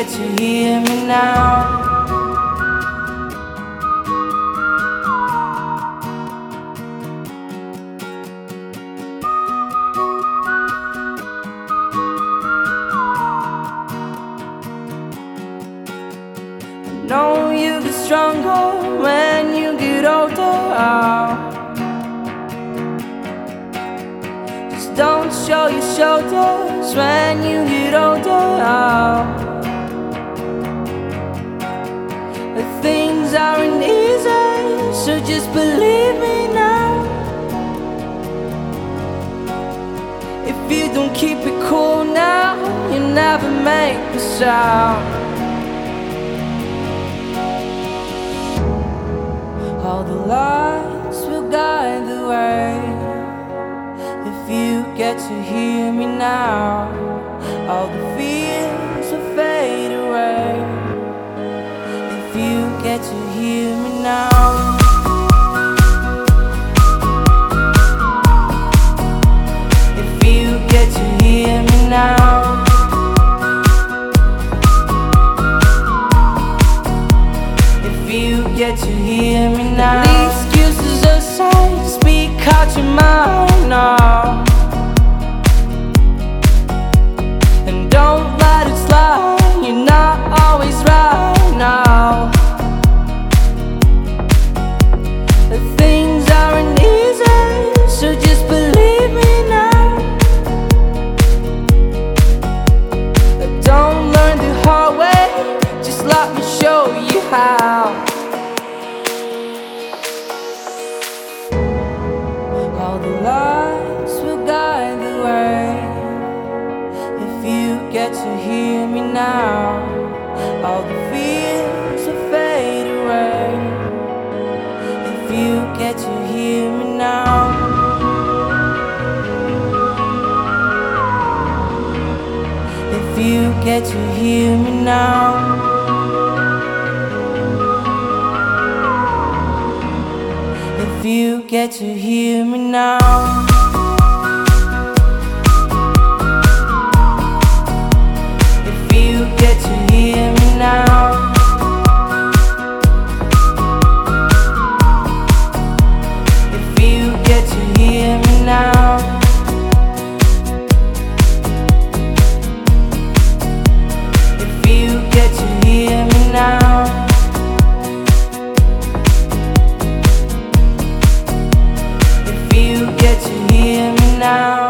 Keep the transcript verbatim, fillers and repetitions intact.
get to hear me now. I know you get stronger when you get older. Just don't show your shoulders when you get older. Things aren't easy, so just believe me now. If you don't keep it cool now, you never make a sound. All the lights will guide the way. If you get to hear me now, all the fears will fade away. If you get to hear me now. If you get to hear me now. If you get to hear me now. Leave excuses aside, speak out your mind now. And don't let it slide, you're not always right now. The things aren't easy, so just believe me now. Don't learn the hard way, just let me show you how. All the lights will guide the way. If you get to hear me now, all the fears will fade away. If you get to hear me now. If you get to hear me now. If you get to hear me now. If you get to hear me now. If you get to hear me now. If you get to hear me now. If you get to hear me now.